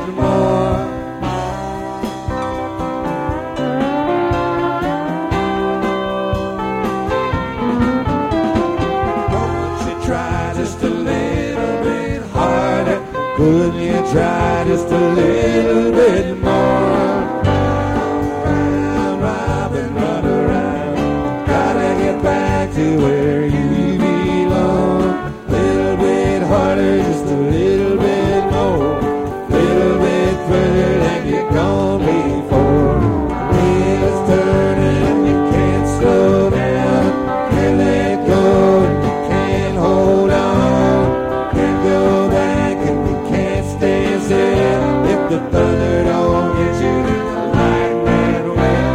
bit more. Won't you try just a little bit harder? Couldn't you try just a little bit more? Round, Robin, run around. Gotta get back to where you belong. Little bit harder, just a little bit more. Little bit further than you've gone before. Wheels turning, you can't slow down. Can't let go, and you can't hold on. Can't go back, and you can't stand still. If the thunder don't get you, then the lightning will.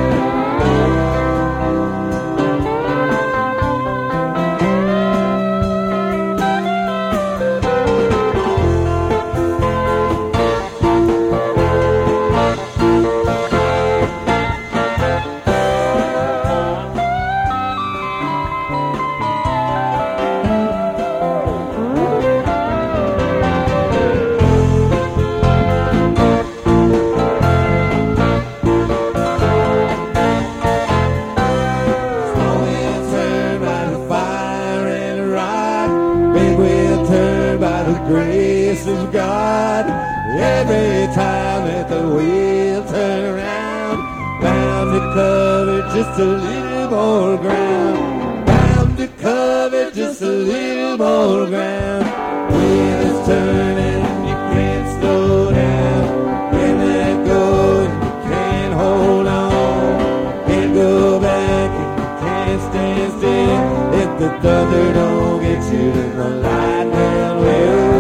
Small wheel turned by the fire and the rod. Big wheel turned by the grace of God. Every time that the wheel turned around, bound to cover just a little more ground. Bound to cover just a little more ground. Wheel is turning and you can't slow down. Can't let go and you can't hold on. Can't go back and you can't stand still. If the thunder don't get you, then the lightning will.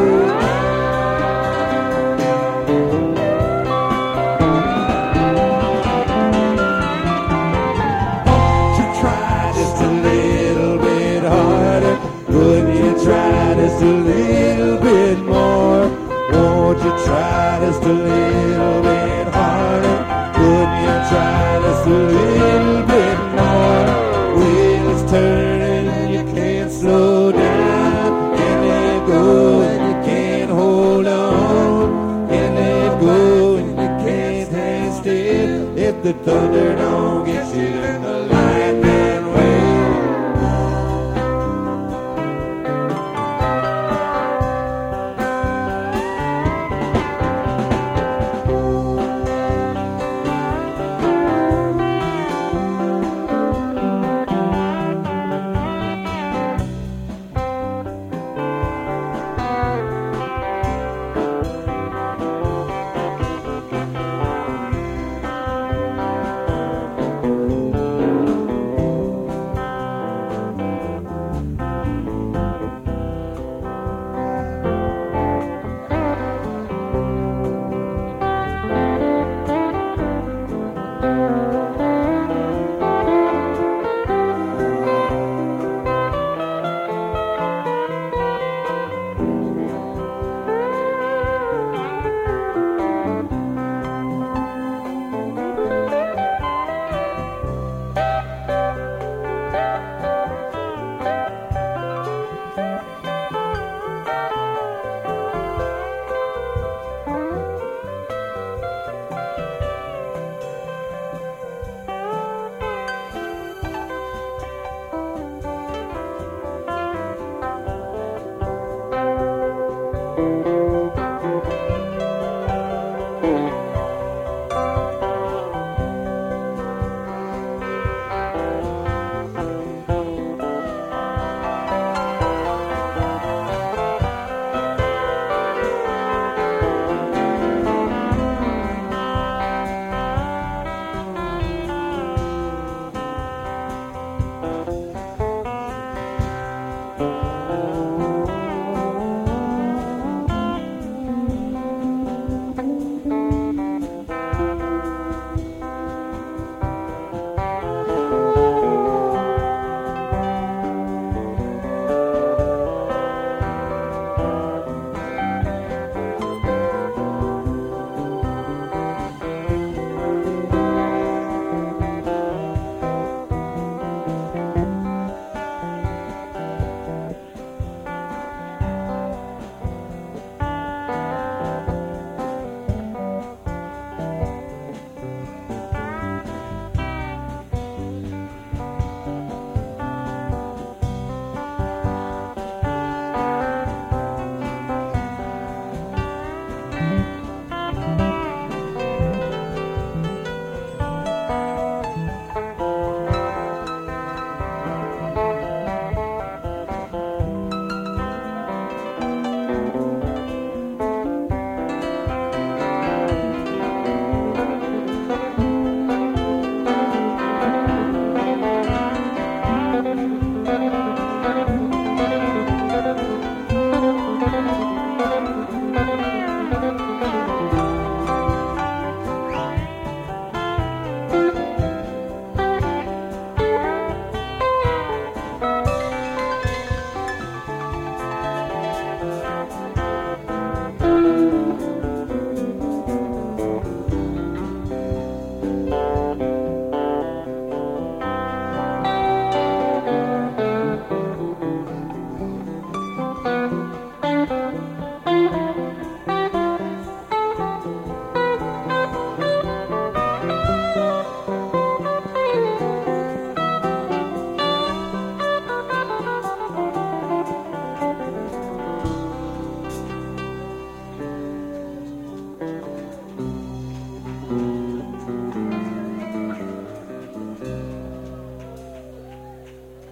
Won't you try just a little bit harder? Wouldn't you try just a little bit more? Won't you try just a little bit harder? Wouldn't you try just a little bit more? Wheels turning, you can't slow down. Can't let go and you can't hold on. Can't let go and you can't stand still. If the thunder don't get you, then the lightning will.